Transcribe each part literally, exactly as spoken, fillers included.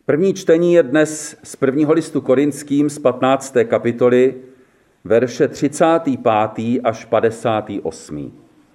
První čtení je dnes z prvního listu Korinským z patnácté kapitoly, verše třicátý pátý až padesátý osmý.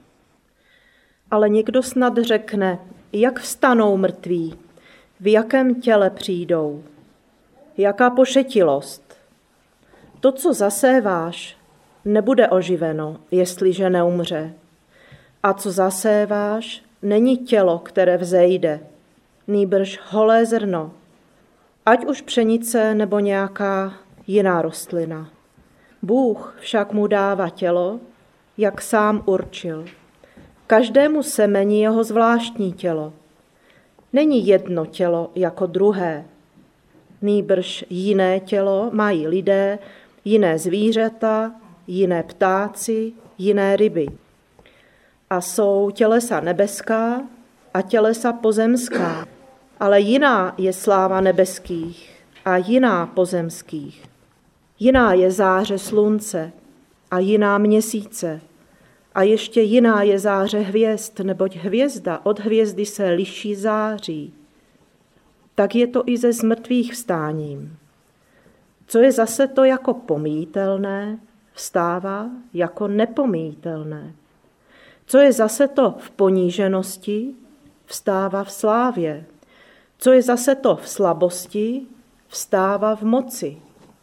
Ale někdo snad řekne, jak vstanou mrtví, v jakém těle přijdou, jaká pošetilost. To, co zaséváš, nebude oživeno, jestliže neumře. A co zaséváš, není tělo, které vzejde, nýbrž holé zrno, ať už pšenice nebo nějaká jiná rostlina. Bůh však mu dává tělo, jak sám určil. Každému semeni jeho zvláštní tělo. Není jedno tělo jako druhé. Nýbrž jiné tělo mají lidé, jiné zvířata, jiné ptáci, jiné ryby. A jsou tělesa nebeská a tělesa pozemská, ale jiná je sláva nebeských a jiná pozemských. Jiná je záře slunce a jiná měsíce a ještě jiná je záře hvězd, neboť hvězda od hvězdy se liší září. Tak je to i se zmrtvých vstáním. Co je zase to jako pomíjitelné, vstává jako nepomíjitelné. Co je zase to v poníženosti, vstává v slávě. Co je zase to v slabosti, vstává v moci.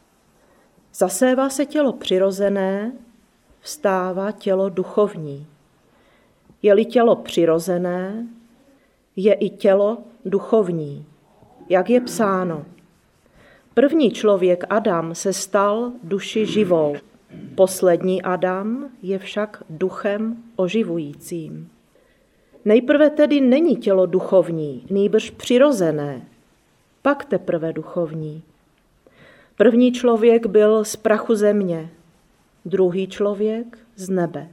Zasévá se tělo přirozené, vstává tělo duchovní. Je-li tělo přirozené, je i tělo duchovní, jak je psáno. První člověk Adam se stal duši živou, poslední Adam je však duchem oživujícím. Nejprve tedy není tělo duchovní, nýbrž přirozené, pak teprve duchovní. První člověk byl z prachu země, druhý člověk z nebe.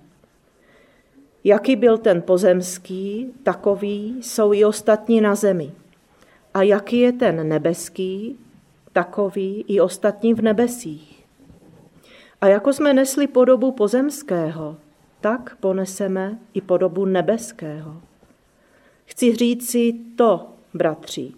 Jaký byl ten pozemský, takový jsou i ostatní na zemi. A jaký je ten nebeský, takový i ostatní v nebesích. A jako jsme nesli podobu pozemského, tak poneseme i podobu nebeského. Chci říci to, bratři,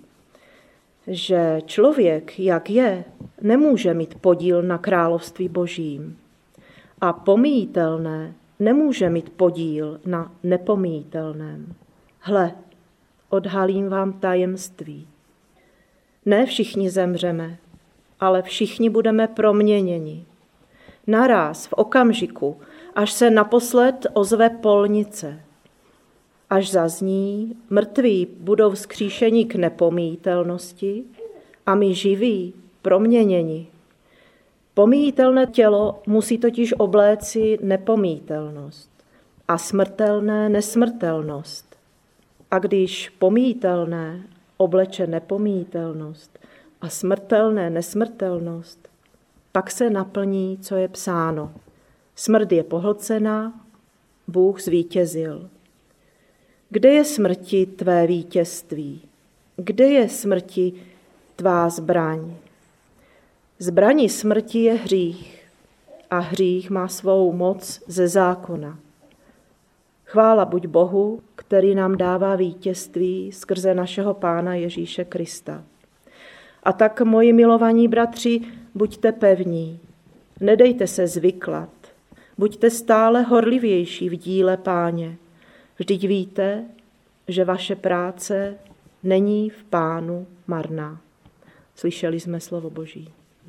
že člověk, jak je, nemůže mít podíl na království božím. A pomíjitelné nemůže mít podíl na nepomíjitelném. Hle, odhalím vám tajemství. Ne všichni zemřeme, ale všichni budeme proměněni. Naráz, v okamžiku, až se naposled ozve polnice. Až zazní, mrtví budou vzkříšeni k nepomíjitelnosti a my živí proměněni. Pomíjitelné tělo musí totiž obléci nepomíjitelnost a smrtelné nesmrtelnost. A když pomíjitelné obleče nepomíjitelnost a smrtelné nesmrtelnost, pak se naplní, co je psáno. Smrt je pohlcena, Bůh zvítězil. Kde je smrti tvé vítězství? Kde je smrti tvá zbraň? Zbraní smrti je hřích a hřích má svou moc ze zákona. Chvála buď Bohu, který nám dává vítězství skrze našeho Pána Ježíše Krista. A tak, moji milovaní bratři, buďte pevní, nedejte se zvyklat, buďte stále horlivější v díle Páně. Vždyť víte, že vaše práce není v Pánu marná. Slyšeli jsme slovo Boží.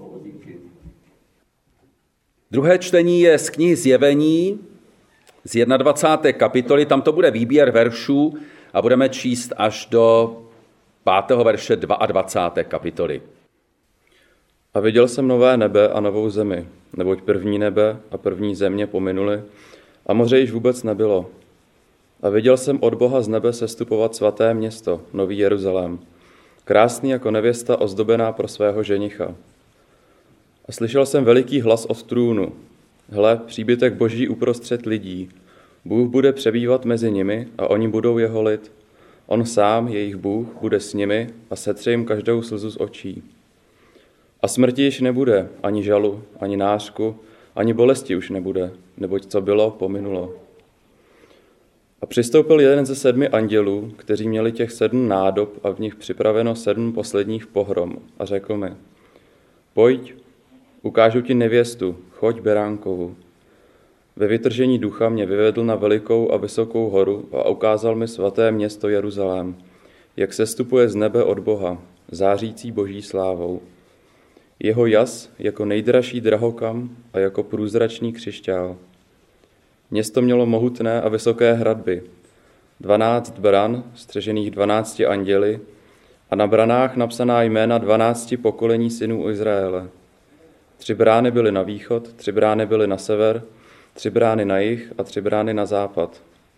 Druhé čtení je z knihy Zjevení, z dvacáté první kapitoly, tam to bude výběr veršů a budeme číst až do pátého verše dvacáté druhé kapitoly. A viděl jsem nové nebe a novou zemi, neboť první nebe a první země pominuly a moře již vůbec nebylo. A viděl jsem od Boha z nebe sestupovat svaté město, nový Jeruzalém, krásný jako nevěsta ozdobená pro svého ženicha. A slyšel jsem veliký hlas od trůnu. Hle, příbytek Boží uprostřed lidí. Bůh bude přebývat mezi nimi a oni budou jeho lid. On sám, jejich Bůh, bude s nimi a setře jim každou slzu z očí. A smrti již nebude, ani žalu, ani nářku, ani bolesti už nebude, neboť co bylo, pominulo. A přistoupil jeden ze sedmi andělů, kteří měli těch sedm nádob a v nich připraveno sedm posledních pohrom a řekl mi, pojď, ukážu ti nevěstu, choď Beránkovu. Ve vytržení ducha mě vyvedl na velikou a vysokou horu a ukázal mi svaté město Jeruzalém, jak sestupuje z nebe od Boha, zářící boží slávou. Jeho jas jako nejdražší drahokam a jako průzračný křišťál. Město mělo mohutné a vysoké hradby, dvanáct bran, střežených dvanácti anděli, a na branách napsaná jména dvanácti pokolení synů Izraele. Tři brány byly na východ, tři brány byly na sever, tři brány na jih a tři brány na západ.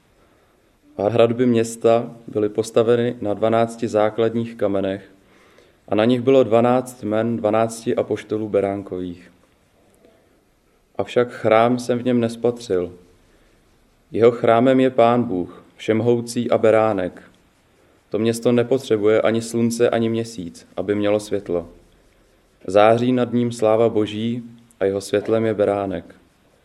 A hradby města byly postaveny na dvanácti základních kamenech a na nich bylo dvanáct jmen dvanácti apoštolů beránkových. Avšak chrám jsem v něm nespatřil. Jeho chrámem je Pán Bůh, všemohoucí a beránek. To město nepotřebuje ani slunce, ani měsíc, aby mělo světlo. Září nad ním sláva Boží a jeho světlem je beránek.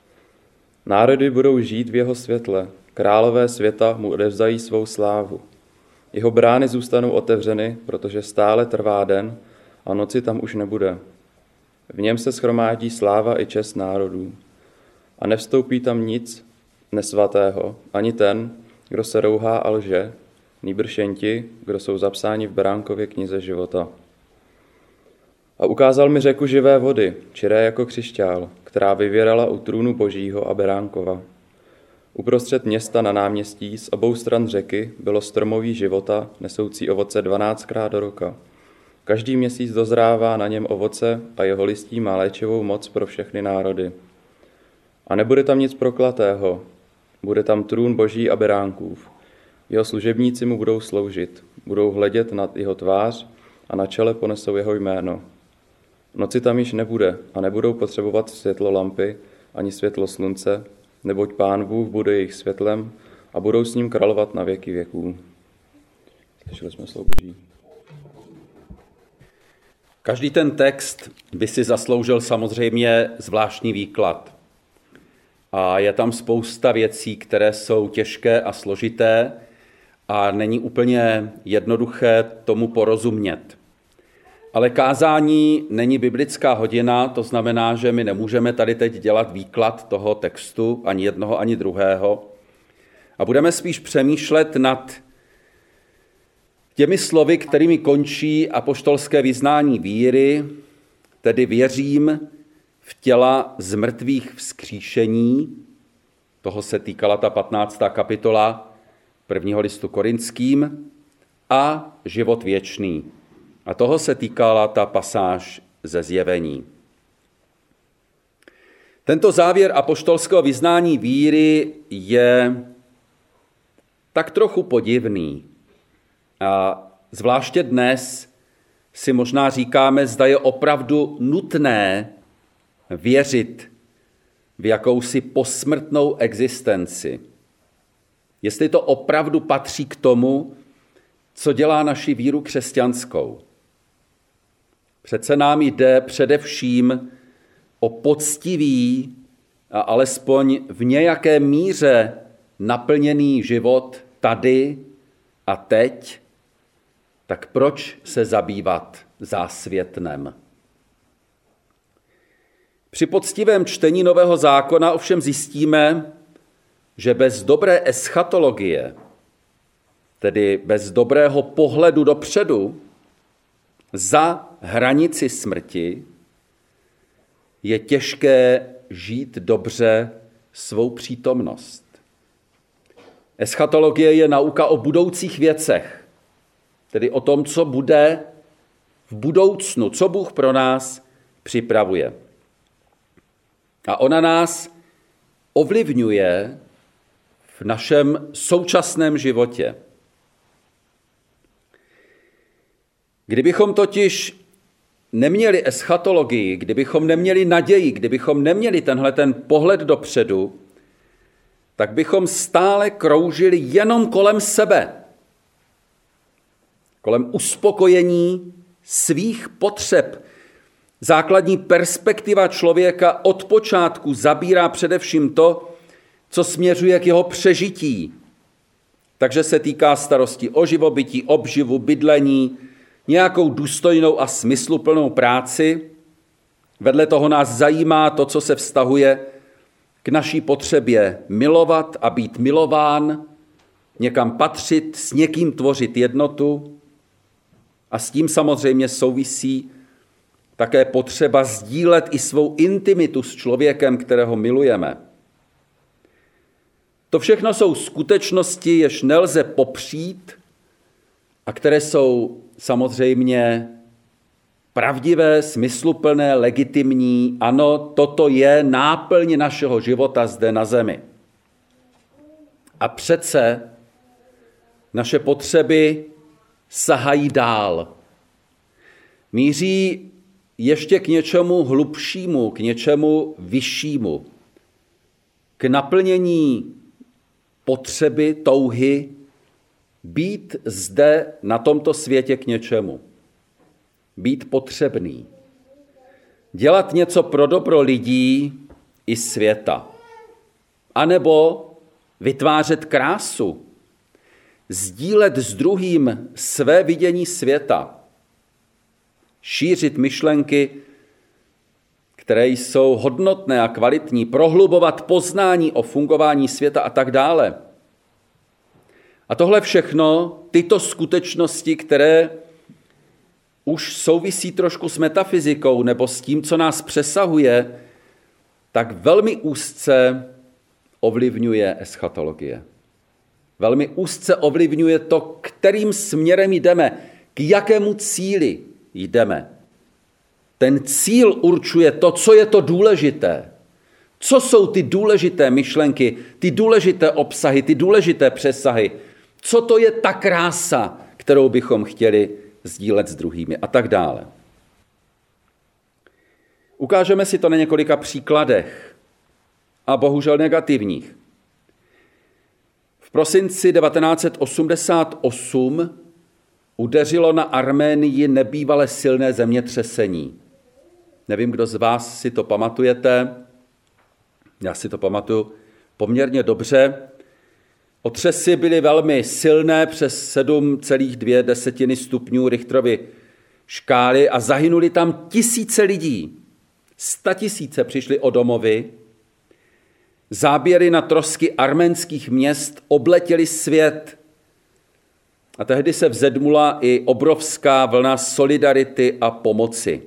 Národy budou žít v jeho světle, králové světa mu odevzdají svou slávu. Jeho brány zůstanou otevřeny, protože stále trvá den a noci tam už nebude. V něm se shromáždí sláva i čest národů. A nevstoupí tam nic nesvatého, ani ten, kdo se rouhá a lže, nýbrž jen ti, kdo jsou zapsáni v Beránkově knize života. A ukázal mi řeku živé vody, čiré jako křišťál, která vyvěrala u trůnu Božího a Beránkova. Uprostřed města na náměstí z obou stran řeky bylo stromoví života, nesoucí ovoce dvanáctkrát do roka. Každý měsíc dozrává na něm ovoce a jeho listí má léčivou moc pro všechny národy. A nebude tam nic proklatého, bude tam trůn Boží a Beránkův. Jeho služebníci mu budou sloužit, budou hledět na jeho tvář a na čele ponesou jeho jméno. Noci tam již nebude a nebudou potřebovat světlo lampy ani světlo slunce, neboť Pán Bůh bude jejich světlem a budou s ním královat na věky věků. Slyšeli jsme slovo Boží. Každý ten text by si zasloužil samozřejmě zvláštní výklad. A je tam spousta věcí, které jsou těžké a složité a není úplně jednoduché tomu porozumět. Ale kázání není biblická hodina, to znamená, že my nemůžeme tady teď dělat výklad toho textu, ani jednoho, ani druhého. A budeme spíš přemýšlet nad těmi slovy, kterými končí apoštolské vyznání víry, tedy věřím v těla z mrtvých vzkříšení, toho se týkala ta patnáctá kapitola prvního listu Korinským, a život věčný. A toho se týkala ta pasáž ze Zjevení. Tento závěr apoštolského vyznání víry je tak trochu podivný. A zvláště dnes si možná říkáme, zda je opravdu nutné věřit v jakousi posmrtnou existenci. Jestli to opravdu patří k tomu, co dělá naši víru křesťanskou. Přece nám jde především o poctivý a alespoň v nějaké míře naplněný život tady a teď, tak proč se zabývat zásvětnem? Při poctivém čtení Nového zákona ovšem zjistíme, že bez dobré eschatologie, tedy bez dobrého pohledu dopředu, za hranici smrti, je těžké žít dobře svou přítomnost. Eschatologie je nauka o budoucích věcech, tedy o tom, co bude v budoucnu, co Bůh pro nás připravuje. A ona nás ovlivňuje v našem současném životě. Kdybychom totiž neměli eschatologii, kdybychom neměli naději, kdybychom neměli tenhle ten pohled dopředu, tak bychom stále kroužili jenom kolem sebe. Kolem uspokojení svých potřeb. Základní perspektiva člověka od počátku zabírá především to, co směřuje k jeho přežití, Takže se týká starosti o živobytí, obživu, bydlení, nějakou důstojnou a smysluplnou práci. Vedle toho nás zajímá to, co se vztahuje k naší potřebě milovat a být milován, někam patřit, s někým tvořit jednotu. A s tím samozřejmě souvisí také potřeba sdílet i svou intimitu s člověkem, kterého milujeme. To všechno jsou skutečnosti, jež nelze popřít a které jsou samozřejmě pravdivé, smysluplné, legitimní. Ano, toto je náplň našeho života zde na zemi. A přece naše potřeby sahají dál. Míří ještě k něčemu hlubšímu, k něčemu vyššímu, k naplnění potřeby, touhy, být zde na tomto světě k něčemu. Být potřebný. Dělat něco pro dobro lidí i světa. A nebo vytvářet krásu. Sdílet s druhým své vidění světa. Šířit myšlenky, které jsou hodnotné a kvalitní, prohlubovat poznání o fungování světa a tak dále. A tohle všechno, tyto skutečnosti, které už souvisí trošku s metafyzikou nebo s tím, co nás přesahuje, tak velmi úzce ovlivňuje eschatologie. Velmi úzce ovlivňuje to, kterým směrem jdeme, k jakému cíli jdeme. Ten cíl určuje to, co je to důležité. Co jsou ty důležité myšlenky, ty důležité obsahy, ty důležité přesahy. Co to je ta krása, kterou bychom chtěli sdílet s druhými a tak dále. Ukážeme si to na několika příkladech a bohužel negativních. V prosinci devatenáct set osmdesát osm udeřilo na Arménii nebývale silné zemětřesení. Nevím, kdo z vás si to pamatujete. Já si to pamatuju poměrně dobře. Otřesy byly velmi silné, přes sedm celá dvě desetiny stupňů Richterovy škály a zahynuli tam tisíce lidí. Statisíce přišli o domovy. Záběry na trosky arménských měst obletěly svět. A tehdy se vzedmula i obrovská vlna solidarity a pomoci.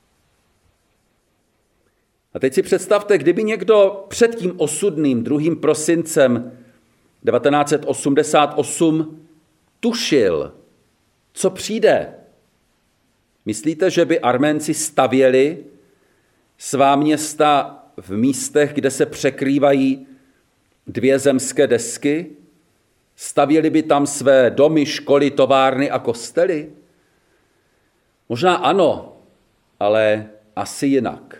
A teď si představte, kdyby někdo před tím osudným druhým prosincem devatenáct set osmdesát osm tušil, co přijde. Myslíte, že by Arménci stavěli svá města v místech, kde se překrývají dvě zemské desky? Stavěli by tam své domy, školy, továrny a kostely? Možná ano, ale asi jinak.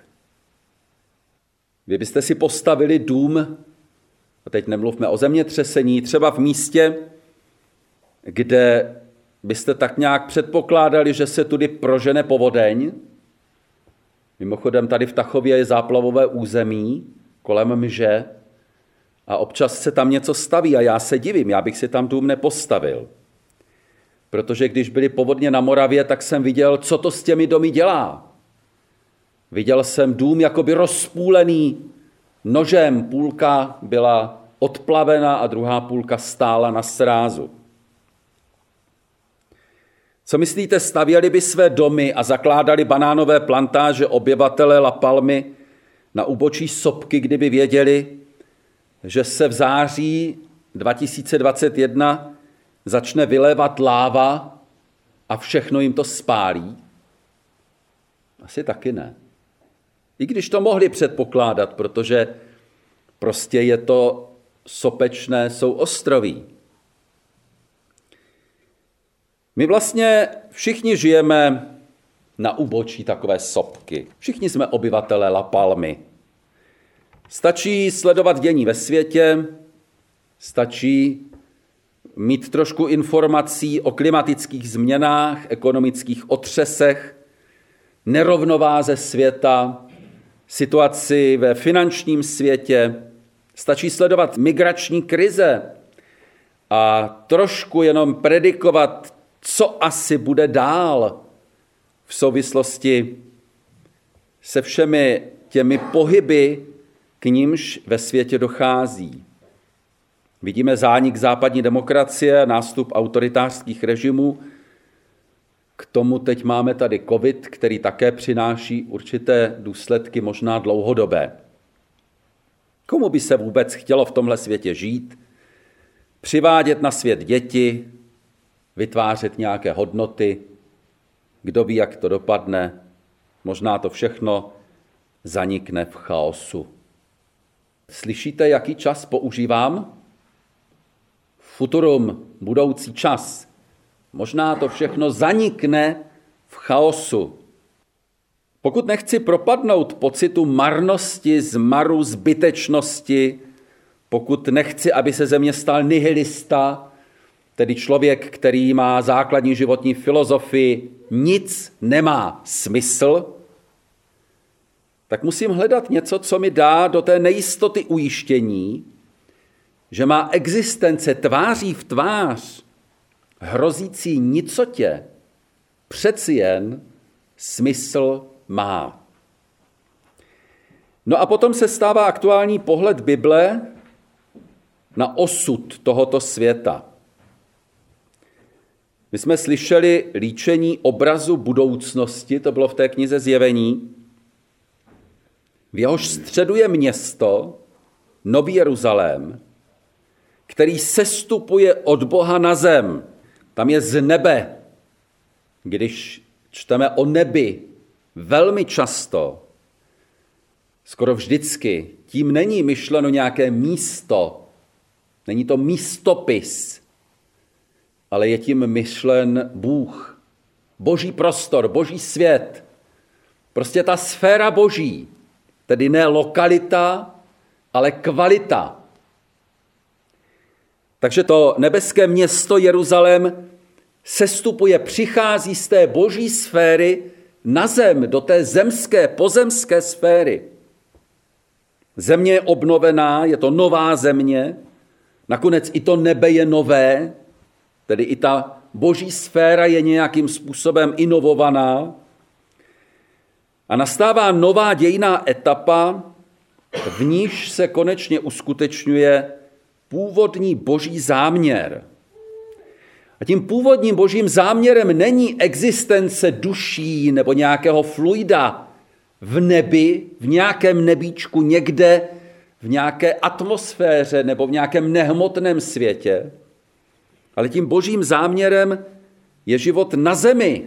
Vy byste si postavili dům, a teď nemluvme o zemětřesení, třeba v místě, kde byste tak nějak předpokládali, že se tudy prožene povodeň. Mimochodem tady v Tachově je záplavové území kolem Mže a občas se tam něco staví a já se divím, já bych si tam dům nepostavil. Protože když byly povodně na Moravě, tak jsem viděl, co to s těmi domy dělá. Viděl jsem dům jakoby rozpůlený nožem, půlka byla odplavena a druhá půlka stála na srázu. Co myslíte, stavěli by své domy a zakládali banánové plantáže obyvatele La Palmy na úbočí sopky, kdyby věděli, že se v září dva tisíce dvacet jedna začne vylévat láva a všechno jim to spálí? Asi taky ne. I když to mohli předpokládat, protože prostě je to sopečné souostroví. My vlastně všichni žijeme na úbočí takové sopky. Všichni jsme obyvatelé La Palmy. Stačí sledovat dění ve světě, stačí mít trošku informací o klimatických změnách, ekonomických otřesech, nerovnováze světa, situaci ve finančním světě, stačí sledovat migrační krize a trošku jenom predikovat, co asi bude dál v souvislosti se všemi těmi pohyby, k nímž ve světě dochází. Vidíme zánik západní demokracie, nástup autoritářských režimů. K tomu teď máme tady covid, který také přináší určité důsledky, možná dlouhodobé. Komu by se vůbec chtělo v tomhle světě žít, přivádět na svět děti, vytvářet nějaké hodnoty, kdo ví, jak to dopadne, možná to všechno zanikne v chaosu. Slyšíte, jaký čas používám? Futurum, budoucí čas. Možná to všechno zanikne v chaosu. Pokud nechci propadnout pocitu marnosti, zmaru, zbytečnosti, pokud nechci, aby se ze mě stal nihilista, tedy člověk, který má základní životní filozofii, nic nemá smysl, tak musím hledat něco, co mi dá do té nejistoty ujištění, že má existence tváří v tvář hrozící nicotě přeci jen smysl má. No a potom se stává aktuální pohled Bible na osud tohoto světa. My jsme slyšeli líčení obrazu budoucnosti, to bylo v té knize Zjevení. V jehož středu je město, Nový Jeruzalém, který sestupuje od Boha na zem. Tam je z nebe. Když čteme o nebi, velmi často, skoro vždycky, tím není myšleno nějaké místo, není to místopis, ale je tím myšlen Bůh, boží prostor, boží svět, prostě ta sféra boží, tedy ne lokalita, ale kvalita. Takže to nebeské město Jeruzalém sestupuje, přichází z té boží sféry na zem, do té zemské, pozemské sféry. Země je obnovená, je to nová země, nakonec i to nebe je nové, tedy i ta boží sféra je nějakým způsobem inovovaná a nastává nová dějinná etapa, v níž se konečně uskutečňuje původní boží záměr. A tím původním božím záměrem není existence duší nebo nějakého fluida v nebi, v nějakém nebíčku někde, v nějaké atmosféře nebo v nějakém nehmotném světě, ale tím božím záměrem je život na zemi.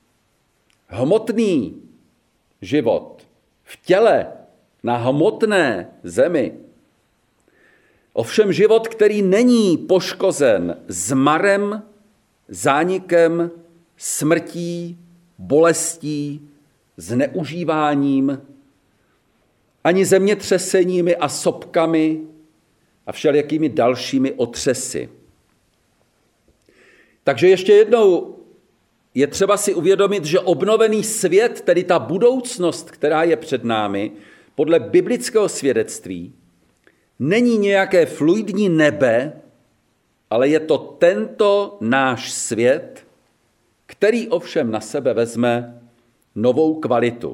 Hmotný život v těle, na hmotné zemi. Ovšem život, který není poškozen zmarem, zánikem, smrtí, bolestí, zneužíváním, ani zemětřeseními a sopkami a všelijakými dalšími otřesy. Takže ještě jednou je třeba si uvědomit, že obnovený svět, tedy ta budoucnost, která je před námi, podle biblického svědectví, není nějaké fluidní nebe, ale je to tento náš svět, který ovšem na sebe vezme novou kvalitu.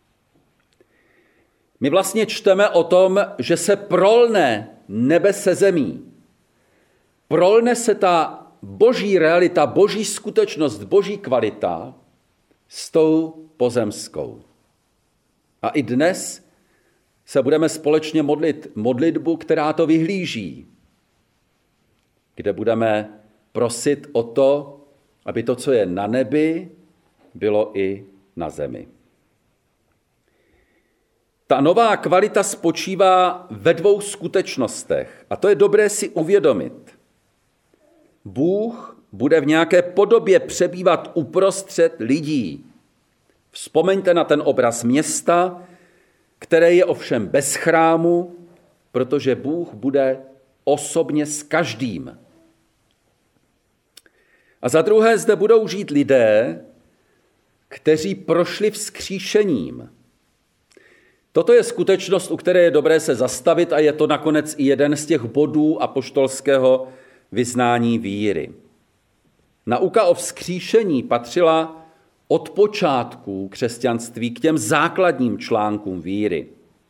My vlastně čteme o tom, že se prolne nebe se zemí. Prolne se ta boží realita, boží skutečnost, boží kvalita s tou pozemskou. A i dnes se budeme společně modlit modlitbu, která to vyhlíží, kde budeme prosit o to, aby to, co je na nebi, bylo i na zemi. Ta nová kvalita spočívá ve dvou skutečnostech a to je dobré si uvědomit. Bůh bude v nějaké podobě přebývat uprostřed lidí. Vzpomeňte na ten obraz města, které je ovšem bez chrámu, protože Bůh bude osobně s každým. A za druhé zde budou žít lidé, kteří prošli vzkříšením. Toto je skutečnost, u které je dobré se zastavit a je to nakonec i jeden z těch bodů apoštolského vyznání víry. Nauka o vzkříšení patřila od počátku křesťanství k těm základním článkům víry.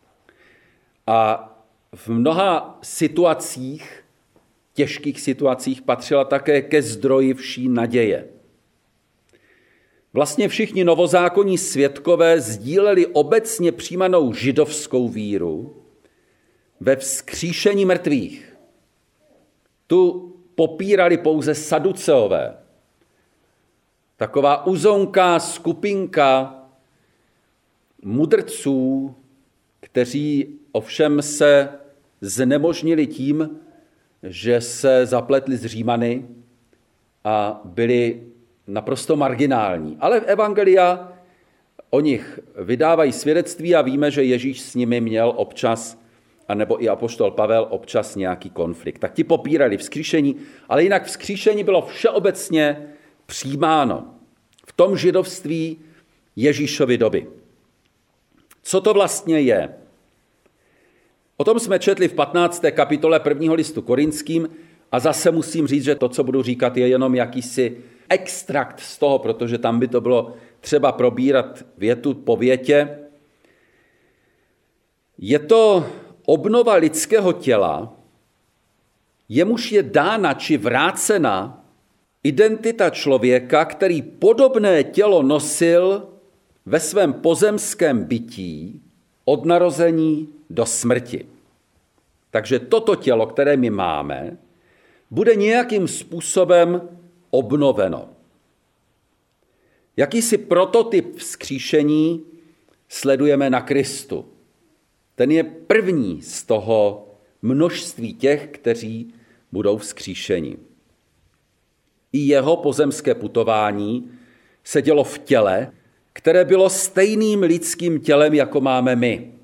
A v mnoha situacích, těžkých situacích, patřila také ke zdroji vší naděje. Vlastně všichni novozákonní svědkové sdíleli obecně přijímanou židovskou víru ve vzkříšení mrtvých. Tu popírali pouze saduceové. Taková uzonká skupinka mudrců, kteří ovšem se znemožnili tím, že se zapletli s Římany a byli naprosto marginální. Ale v evangelia o nich vydávají svědectví a víme, že Ježíš s nimi měl občas, anebo i apoštol Pavel občas nějaký konflikt. Tak ti popírali vzkříšení, ale jinak vzkříšení bylo všeobecně přijímáno v tom židovství Ježíšovy doby. Co to vlastně je? O tom jsme četli v patnácté kapitole prvního listu Korinským a zase musím říct, že to, co budu říkat, je jenom jakýsi extrakt z toho, protože tam by to bylo třeba probírat větu po větě. Je to obnova lidského těla, jemuž je dána či vrácena identita člověka, který podobné tělo nosil ve svém pozemském bytí od narození do smrti. Takže toto tělo, které my máme, bude nějakým způsobem obnoveno. Jakýsi prototyp vzkříšení sledujeme na Kristu. Ten je první z toho množství těch, kteří budou vzkříšeni. I jeho pozemské putování se dělo v těle, které bylo stejným lidským tělem, jako máme my.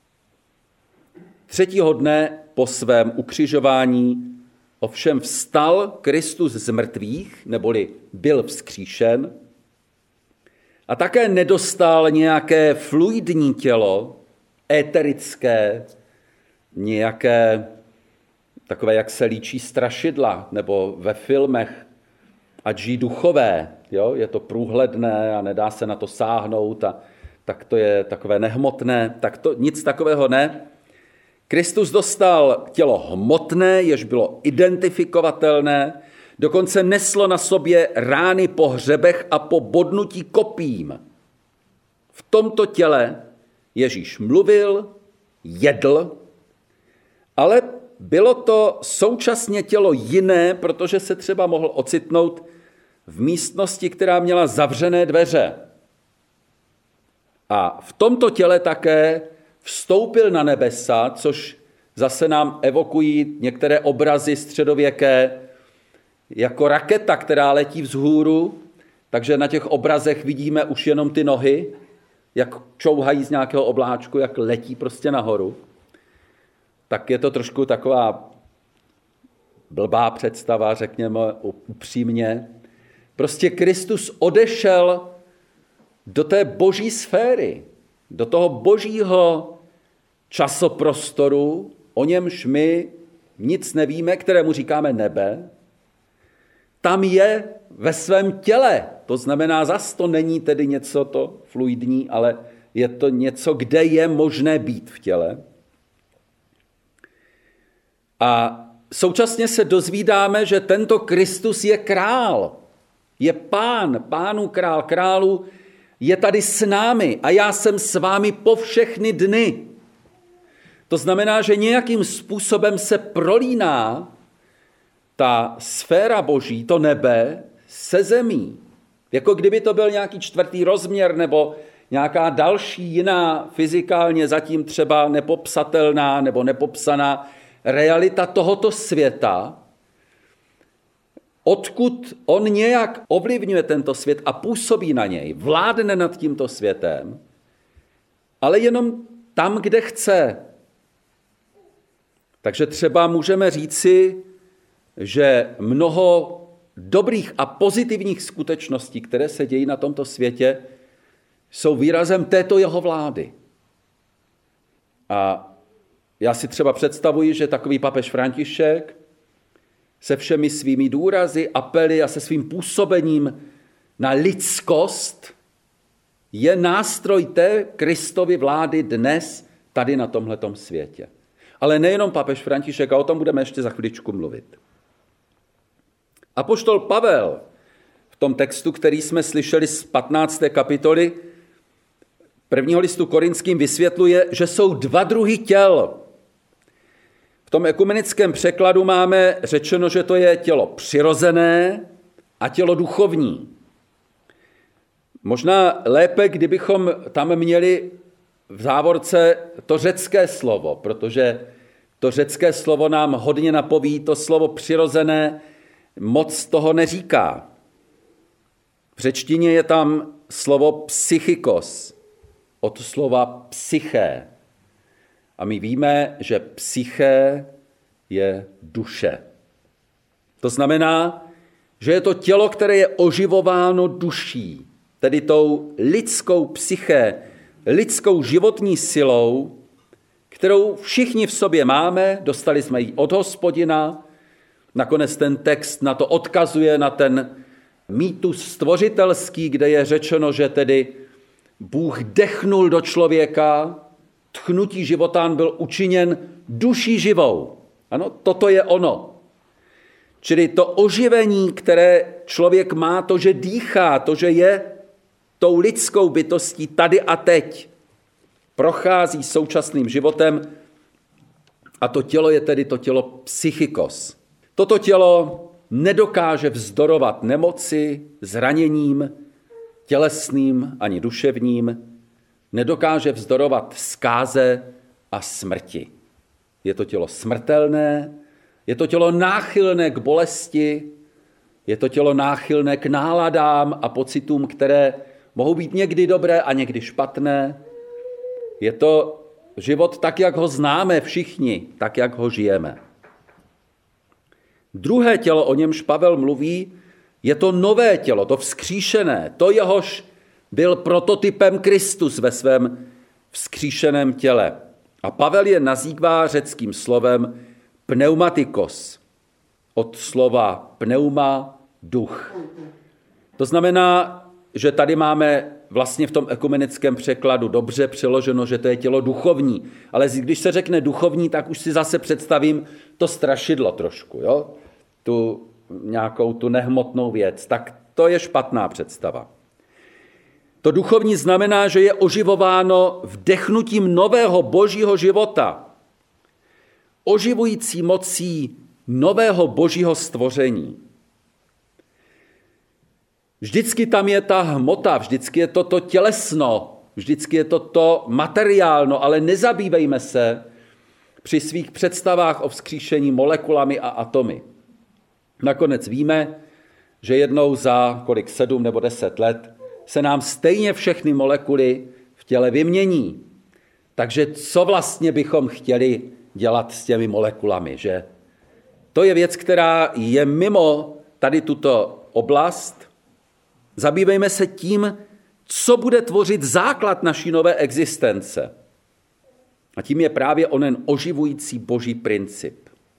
Třetího dne po svém ukřižování ovšem vstal Kristus z mrtvých, neboli byl vzkříšen, a také nedostal nějaké fluidní tělo, éterické, nějaké takové, jak se líčí strašidla, nebo ve filmech, ať žijí duchové, jo? Je to průhledné a nedá se na to sáhnout, a tak to je takové nehmotné, tak to nic takového ne. Kristus dostal tělo hmotné, jež bylo identifikovatelné, dokonce neslo na sobě rány po hřebech a po bodnutí kopím. V tomto těle Ježíš mluvil, jedl, ale bylo to současně tělo jiné, protože se třeba mohl ocitnout v místnosti, která měla zavřené dveře. A v tomto těle také vstoupil na nebesa, což zase nám evokují některé obrazy středověké, jako raketa, která letí vzhůru, takže na těch obrazech vidíme už jenom ty nohy, jak čouhají z nějakého obláčku, jak letí prostě nahoru. Tak je to trošku taková blbá představa, řekněme upřímně. Prostě Kristus odešel do té boží sféry, do toho božího časoprostoru, o němž my nic nevíme, kterému říkáme nebe. Tam je ve svém těle. To znamená, zas to není tedy něco to fluidní, ale je to něco, kde je možné být v těle. A současně se dozvídáme, že tento Kristus je král. Je pán, pánu král, králu, je tady s námi a já jsem s vámi po všechny dny. To znamená, že nějakým způsobem se prolíná ta sféra boží, to nebe, se zemí. Jako kdyby to byl nějaký čtvrtý rozměr nebo nějaká další jiná fyzikálně zatím třeba nepopsatelná nebo nepopsaná realita tohoto světa, odkud on nějak ovlivňuje tento svět a působí na něj, vládne nad tímto světem, ale jenom tam, kde chce. Takže třeba můžeme říci, že mnoho dobrých a pozitivních skutečností, které se dějí na tomto světě, jsou výrazem této jeho vlády. A já si třeba představuji, že takový papež František se všemi svými důrazy, apely a se svým působením na lidskost je nástroj té Kristovy vlády dnes tady na tomhletom světě. Ale nejenom papež František, a o tom budeme ještě za chviličku mluvit. Apoštol Pavel v tom textu, který jsme slyšeli z patnácté kapitoly prvního listu Korinským, vysvětluje, že jsou dva druhy těl. V tom ekumenickém překladu máme řečeno, že to je tělo přirozené a tělo duchovní. Možná lépe, kdybychom tam měli v závorce to řecké slovo, protože to řecké slovo nám hodně napoví, to slovo přirozené moc toho neříká. V řečtině je tam slovo psychikos, od slova psyché. A my víme, že psyché je duše. To znamená, že je to tělo, které je oživováno duší, tedy tou lidskou psyché, lidskou životní silou, kterou všichni v sobě máme, dostali jsme ji od Hospodina. Nakonec ten text na to odkazuje, na ten mýtus stvořitelský, kde je řečeno, že tedy Bůh dechnul do člověka, tchnutí životán byl učiněn duší živou. Ano, toto je ono. Čili to oživení, které člověk má, to, že dýchá, to, že je tou lidskou bytostí tady a teď, prochází současným životem a to tělo je tedy to tělo psychikos. Toto tělo nedokáže vzdorovat nemoci, zraněním, tělesným ani duševním, nedokáže vzdorovat zkáze a smrti. Je to tělo smrtelné, je to tělo náchylné k bolesti, je to tělo náchylné k náladám a pocitům, které mohou být někdy dobré a někdy špatné. Je to život tak, jak ho známe všichni, tak, jak ho žijeme. Druhé tělo, o němž Pavel mluví, je to nové tělo, to vzkříšené, to jehož byl prototypem Kristus ve svém vzkříšeném těle. A Pavel je nazývá řeckým slovem pneumatikos, od slova pneuma, duch. To znamená, že tady máme vlastně v tom ekumenickém překladu dobře přeloženo, že to je tělo duchovní. Ale když se řekne duchovní, tak už si zase představím to strašidlo trošku, jo? Tu nějakou tu nehmotnou věc. Tak to je špatná představa. To duchovní znamená, že je oživováno vdechnutím nového božího života, oživující mocí nového božího stvoření. Vždycky tam je ta hmota, vždycky je to to tělesno, vždycky je to to materiálno, ale nezabývejme se při svých představách o vzkříšení molekulami a atomy. Nakonec víme, že jednou za kolik sedm nebo deset let se nám stejně všechny molekuly v těle vymění. Takže co vlastně bychom chtěli dělat s těmi molekulami, že? To je věc, která je mimo tady tuto oblast. Zabývejme se tím, co bude tvořit základ naší nové existence. A tím je právě onen oživující boží princip.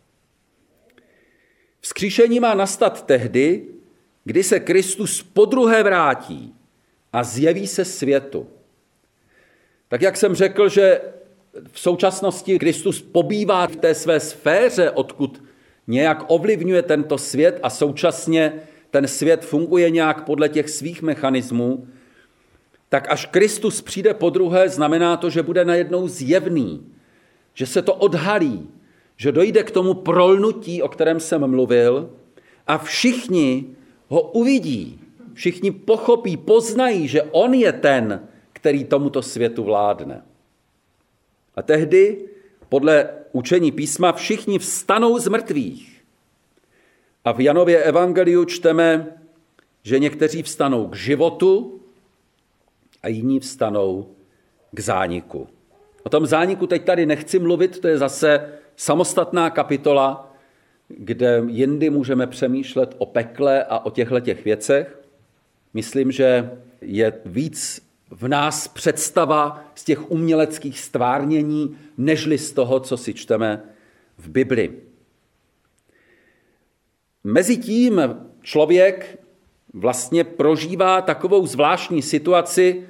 Vzkříšení má nastat tehdy, kdy se Kristus podruhé vrátí a zjeví se světu. Tak jak jsem řekl, že v současnosti Kristus pobývá v té své sféře, odkud nějak ovlivňuje tento svět a současně ten svět funguje nějak podle těch svých mechanismů, tak až Kristus přijde podruhé, znamená to, že bude najednou zjevný, že se to odhalí, že dojde k tomu prolnutí, o kterém jsem mluvil, a všichni ho uvidí, všichni pochopí, poznají, že on je ten, který tomuto světu vládne. A tehdy, podle učení písma, všichni vstanou z mrtvých. A v Janově evangeliu čteme, že někteří vstanou k životu a jiní vstanou k zániku. O tom zániku teď tady nechci mluvit, to je zase samostatná kapitola, kde jindy můžeme přemýšlet o pekle a o těchto těch věcech. Myslím, že je víc v nás představa z těch uměleckých stvárnění, nežli z toho, co si čteme v Bibli. Mezitím člověk vlastně prožívá takovou zvláštní situaci,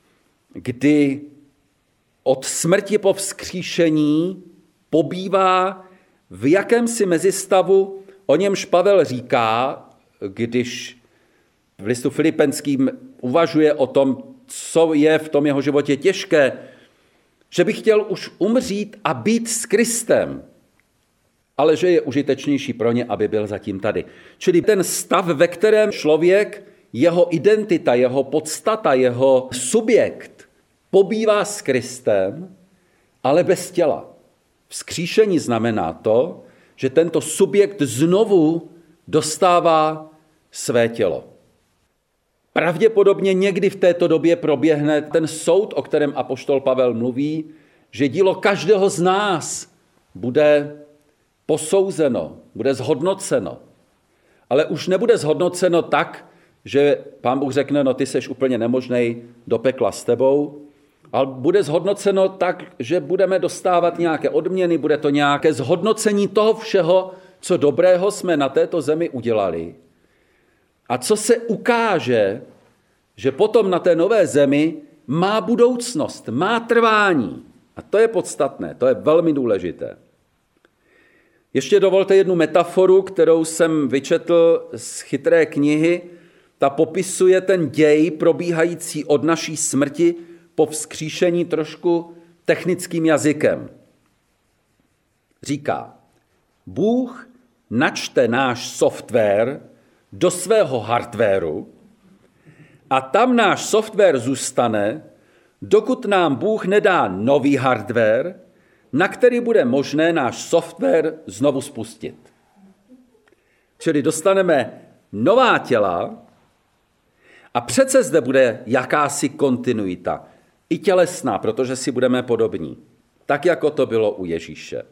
kdy od smrti po vzkříšení pobývá v jakémsi mezistavu, o němž Pavel říká, když v listu Filipenským uvažuje o tom, co je v tom jeho životě těžké, že by chtěl už umřít a být s Kristem, ale že je užitečnější pro ně, aby byl zatím tady. Čili ten stav, ve kterém člověk, jeho identita, jeho podstata, jeho subjekt pobývá s Kristem, ale bez těla. Vzkříšení znamená to, že tento subjekt znovu dostává své tělo. Pravděpodobně někdy v této době proběhne ten soud, o kterém apoštol Pavel mluví, že dílo každého z nás bude posouzeno, bude zhodnoceno. Ale už nebude zhodnoceno tak, že Pán Bůh řekne, no ty seš úplně nemožnej do pekla s tebou, ale bude zhodnoceno tak, že budeme dostávat nějaké odměny, bude to nějaké zhodnocení toho všeho, co dobrého jsme na této zemi udělali. A co se ukáže, že potom na té nové zemi má budoucnost, má trvání. A to je podstatné, to je velmi důležité. Ještě dovolte jednu metaforu, kterou jsem vyčetl z chytré knihy. Ta popisuje ten děj probíhající od naší smrti po vzkříšení trošku technickým jazykem. Říká, Bůh načte náš software do svého hardwaru a tam náš software zůstane, dokud nám Bůh nedá nový hardware, na který bude možné náš software znovu spustit. Čili dostaneme nová těla a přece zde bude jakási kontinuita, i tělesná, protože si budeme podobní, tak jako to bylo u Ježíše.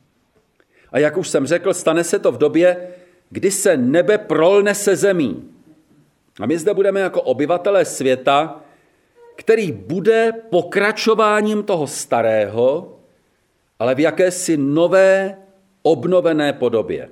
A jak už jsem řekl, stane se to v době, kdy se nebe prolne se zemí. A my zde budeme jako obyvatelé světa, který bude pokračováním toho starého, ale v jakési nové, obnovené podobě.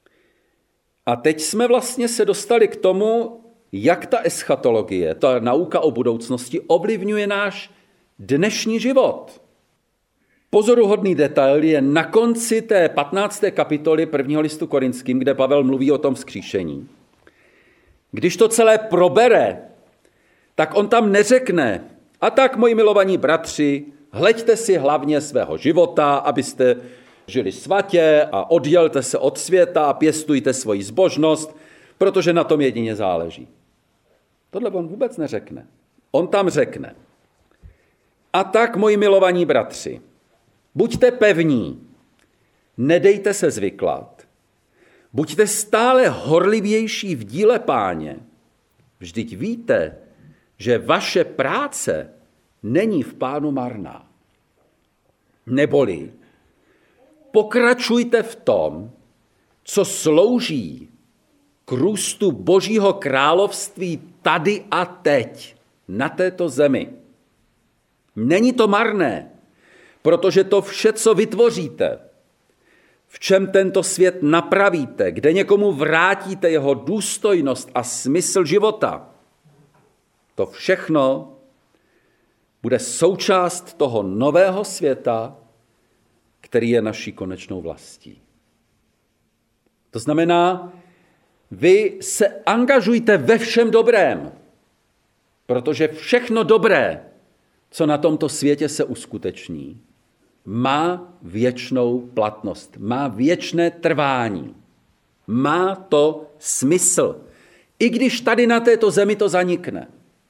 A teď jsme vlastně se dostali k tomu, jak ta eschatologie, ta nauka o budoucnosti ovlivňuje náš dnešní život. Pozoruhodný detail je na konci té patnácté kapitoly prvního listu Korinským, kde Pavel mluví o tom vzkříšení. Když to celé probere, tak on tam neřekne, a tak, moji milovaní bratři, hleďte si hlavně svého života, abyste žili svatě a oddělte se od světa a pěstujte svoji zbožnost, protože na tom jedině záleží. Tohle on vůbec neřekne. On tam řekne, a tak, moji milovaní bratři, buďte pevní, nedejte se zvyklat, buďte stále horlivější v díle Páně, vždyť víte, že vaše práce není v Pánu marná. Neboli pokračujte v tom, co slouží k růstu Božího království tady a teď, na této zemi. Není to marné, protože to vše, co vytvoříte, v čem tento svět napravíte, kde někomu vrátíte jeho důstojnost a smysl života, to všechno bude součást toho nového světa, který je naší konečnou vlastí. To znamená, vy se angažujte ve všem dobrém, protože všechno dobré, co na tomto světě se uskuteční, má věčnou platnost, má věčné trvání, má to smysl, i když tady na této zemi to zanikne.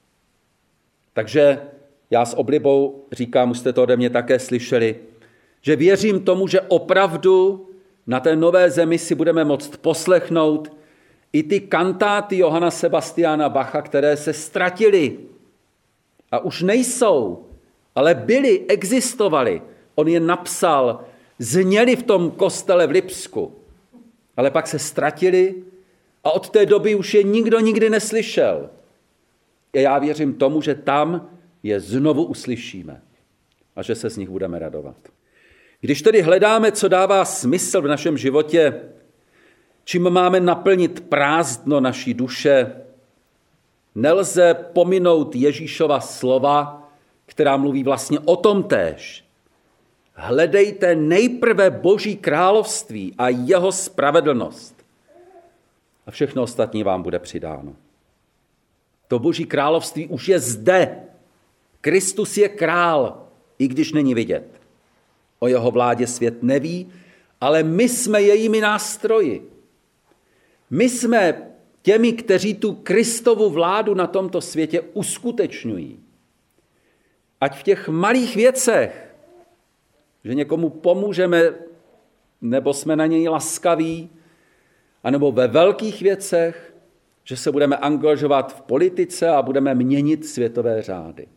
Takže já s oblibou říkám, už jste to ode mě také slyšeli, že věřím tomu, že opravdu na té nové zemi si budeme moct poslechnout i ty kantáty Johanna Sebastiana Bacha, které se ztratily a už nejsou, ale byly, existovaly. On je napsal, zněly v tom kostele v Lipsku, ale pak se ztratily a od té doby už je nikdo nikdy neslyšel. A já věřím tomu, že tam je znovu uslyšíme a že se z nich budeme radovat. Když tedy hledáme, co dává smysl v našem životě, čím máme naplnit prázdno naší duše, nelze pominout Ježíšova slova, která mluví vlastně o tom též. Hledejte nejprve Boží království a jeho spravedlnost a všechno ostatní vám bude přidáno. To Boží království už je zde. Kristus je král, i když není vidět. O jeho vládě svět neví, ale my jsme jejími nástroji. My jsme těmi, kteří tu Kristovu vládu na tomto světě uskutečňují. Ať v těch malých věcech, že někomu pomůžeme, nebo jsme na něj laskaví, anebo ve velkých věcech, že se budeme angažovat v politice a budeme měnit světové řády.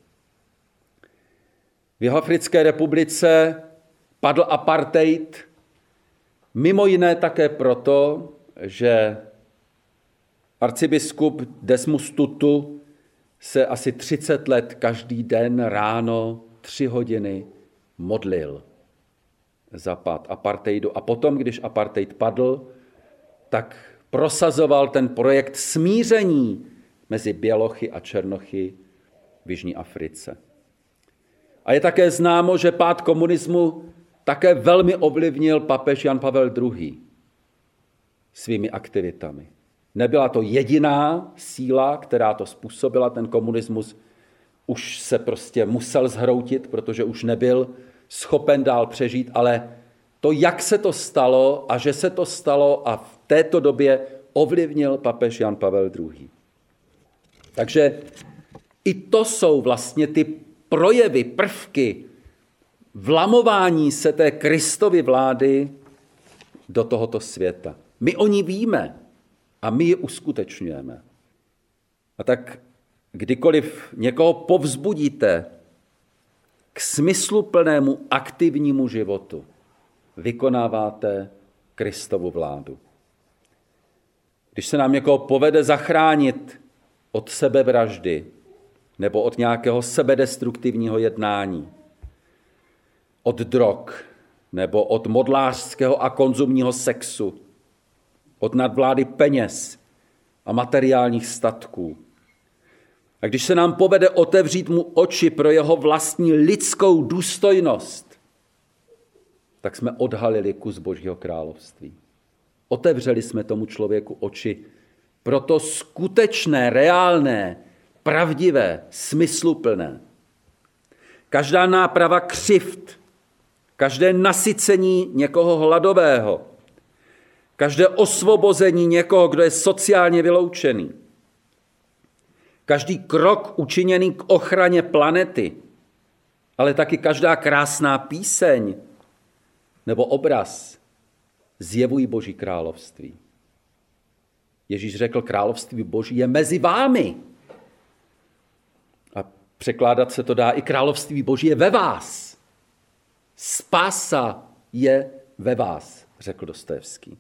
V Jihoafrické republice padl apartheid, mimo jiné také proto, že arcibiskup Desmos Tutu se asi třicet let každý den ráno tři hodiny modlil za pád apartheidu. A potom, když apartheid padl, tak prosazoval ten projekt smíření mezi bělochy a černochy v Jižní Africe. A je také známo, že pád komunismu také velmi ovlivnil papež Jan Pavel druhý. svými aktivitami. Nebyla to jediná síla, která to způsobila, ten komunismus už se prostě musel zhroutit, protože už nebyl schopen dál přežít, ale to, jak se to stalo a že se to stalo a v této době ovlivnil papež Jan Pavel druhý. Takže i to jsou vlastně ty projevy, prvky vlamování se té Kristovy vlády do tohoto světa. My o ní víme a my ji uskutečňujeme. A tak kdykoliv někoho povzbudíte k smysluplnému aktivnímu životu, vykonáváte Kristovu vládu. Když se nám někoho povede zachránit od sebevraždy nebo od nějakého sebedestruktivního jednání, od drog nebo od modlářského a konzumního sexu, od nadvlády peněz a materiálních statků. A když se nám povede otevřít mu oči pro jeho vlastní lidskou důstojnost, tak jsme odhalili kus Božího království. Otevřeli jsme tomu člověku oči pro to skutečné, reálné, pravdivé, smysluplné. Každá náprava křivd, každé nasycení někoho hladového, každé osvobození někoho, kdo je sociálně vyloučený, každý krok učiněný k ochraně planety, ale taky každá krásná píseň nebo obraz zjevují Boží království. Ježíš řekl, království Boží je mezi vámi. A překládat se to dá, i království Boží je ve vás. Spása je ve vás, řekl Dostojevský.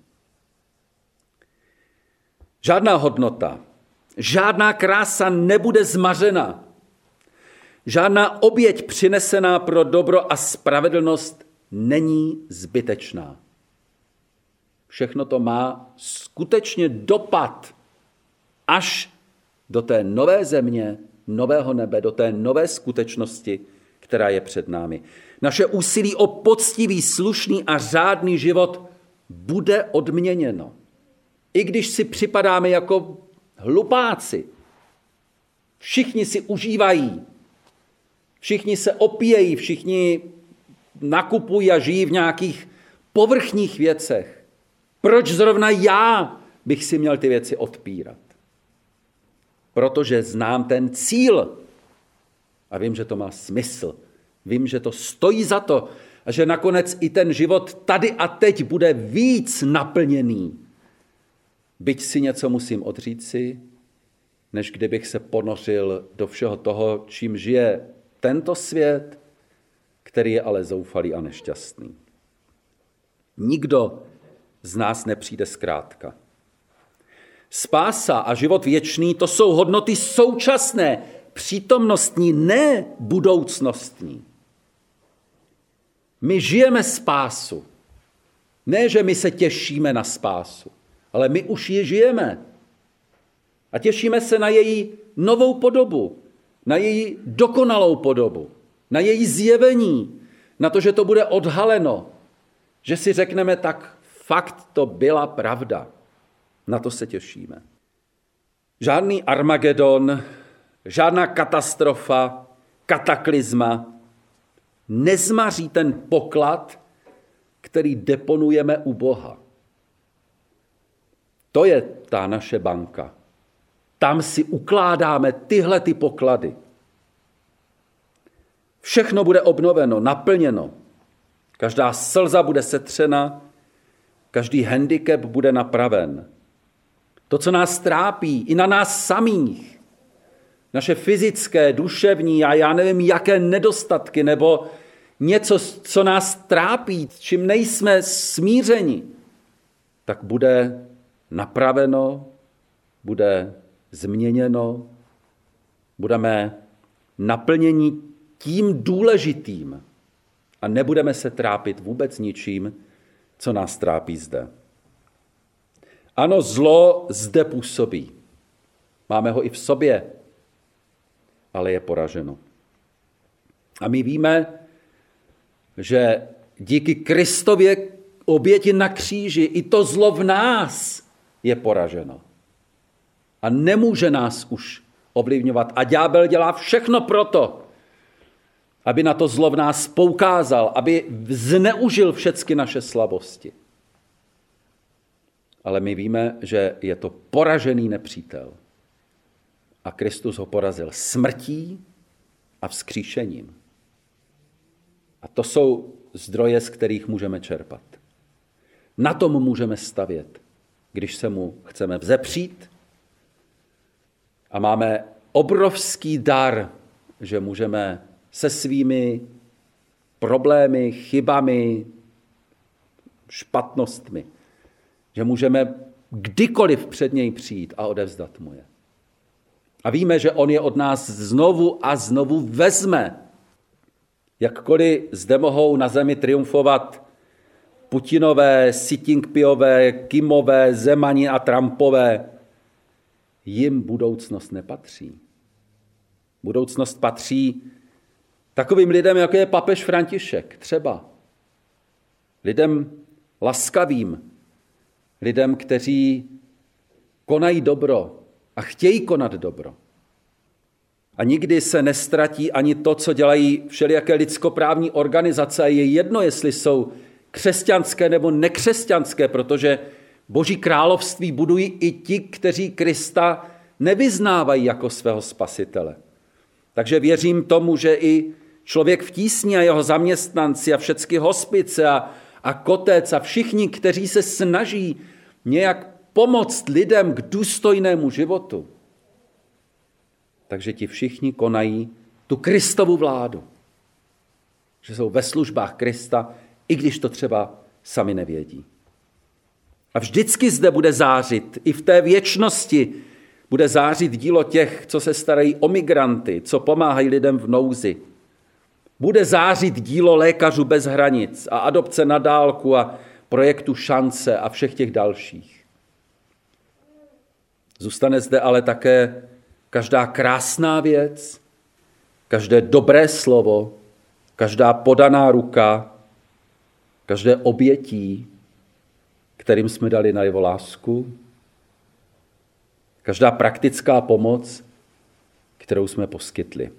Žádná hodnota, žádná krása nebude zmařena. Žádná oběť přinesená pro dobro a spravedlnost není zbytečná. Všechno to má skutečně dopad až do té nové země, nového nebe, do té nové skutečnosti, která je před námi. Naše úsilí o poctivý, slušný a řádný život bude odměněno. I když si připadáme jako hlupáci. Všichni si užívají, všichni se opíjejí, všichni nakupují a žijí v nějakých povrchních věcech. Proč zrovna já bych si měl ty věci odpírat? Protože znám ten cíl a vím, že to má smysl. Vím, že to stojí za to a že nakonec i ten život tady a teď bude víc naplněný. Byť si něco musím odříci, než kdybych se ponořil do všeho toho, čím žije tento svět, který je ale zoufalý a nešťastný. Nikdo z nás nepřijde zkrátka. Spása a život věčný, to jsou hodnoty současné, přítomnostní, ne budoucnostní. My žijeme spásu. Ne, že my se těšíme na spásu, ale my už ji žijeme. A těšíme se na její novou podobu, na její dokonalou podobu, na její zjevení, na to, že to bude odhaleno, že si řekneme, tak fakt to byla pravda. Na to se těšíme. Žádný Armagedon, žádná katastrofa, kataklizma nezmaří ten poklad, který deponujeme u Boha. To je ta naše banka. Tam si ukládáme tyhle ty poklady. Všechno bude obnoveno, naplněno. Každá slza bude setřena, každý handicap bude napraven. To, co nás trápí, i na nás samých, naše fyzické, duševní a já nevím, jaké nedostatky, nebo něco, co nás trápí, čím nejsme smířeni, tak bude napraveno, bude změněno, budeme naplněni tím důležitým a nebudeme se trápit vůbec ničím, co nás trápí zde. Ano, zlo zde působí. Máme ho i v sobě, ale je poraženo. A my víme, že díky Kristově oběti na kříži i to zlo v nás je poraženo. A nemůže nás už ovlivňovat. A ďábel dělá všechno proto, aby na to zlo v nás poukázal, aby zneužil všechny naše slabosti. Ale my víme, že je to poražený nepřítel. A Kristus ho porazil smrtí a vzkříšením. A to jsou zdroje, z kterých můžeme čerpat. Na tom můžeme stavět, když se mu chceme vzepřít. A máme obrovský dar, že můžeme se svými problémy, chybami, špatnostmi, že můžeme kdykoliv před něj přijít a odevzdat mu je. A víme, že on je od nás znovu a znovu vezme. Jakkoliv zde mohou na zemi triumfovat Putinové, Xi Jinpingové, Kimové, Zemani a Trumpové, jim budoucnost nepatří. Budoucnost patří takovým lidem, jako je papež František, třeba. Lidem laskavým, lidem, kteří konají dobro a chtějí konat dobro. A nikdy se nestratí ani to, co dělají všelijaké lidskoprávní organizace. A je jedno, jestli jsou křesťanské nebo nekřesťanské, protože Boží království budují i ti, kteří Krista nevyznávají jako svého spasitele. Takže věřím tomu, že i Člověk v tísni a jeho zaměstnanci a všechny hospice a, a kotec a všichni, kteří se snaží nějak pomoct lidem k důstojnému životu. Takže ti všichni konají tu Kristovu vládu. Že jsou ve službách Krista, i když to třeba sami nevědí. A vždycky zde bude zářit, i v té věčnosti bude zářit dílo těch, co se starají o migranty, co pomáhají lidem v nouzi. Bude zářit dílo Lékařů bez hranic a Adopce na dálku a projektu Šance a všech těch dalších. Zůstane zde ale také každá krásná věc, každé dobré slovo, každá podaná ruka, každé obětí, kterým jsme dali najevo lásku, každá praktická pomoc, kterou jsme poskytli.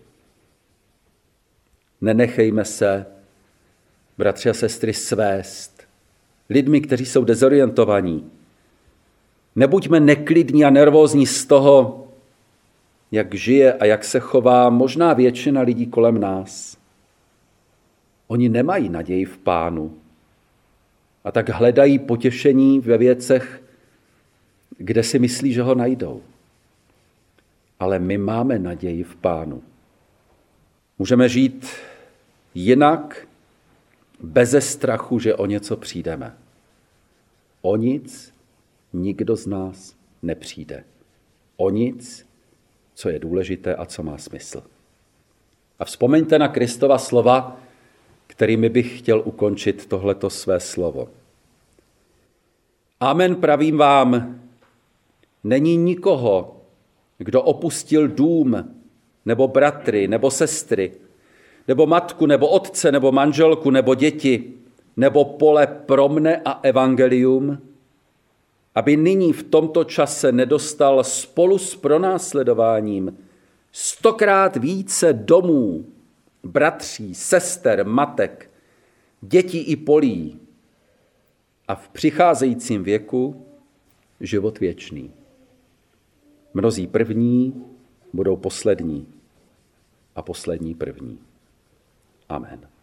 Nenechejme se, bratři a sestry, svést lidmi, kteří jsou dezorientovaní. Nebuďme neklidní a nervózní z toho, jak žije a jak se chová možná většina lidí kolem nás. Oni nemají naději v Pánu a tak hledají potěšení ve věcech, kde si myslí, že ho najdou. Ale my máme naději v Pánu. Můžeme žít jinak, beze strachu, že o něco přijdeme. O nic nikdo z nás nepřijde. O nic, co je důležité a co má smysl. A vzpomeňte na Kristova slova, kterými bych chtěl ukončit tohleto své slovo. Amen, pravím vám, není nikoho, kdo opustil dům, nebo bratry, nebo sestry, nebo matku, nebo otce, nebo manželku, nebo děti, nebo pole pro mne a evangelium, aby nyní v tomto čase nedostal spolu s pronásledováním stokrát více domů, bratří, sester, matek, dětí i polí a v přicházejícím věku život věčný. Mnozí první budou poslední a poslední první. Amen.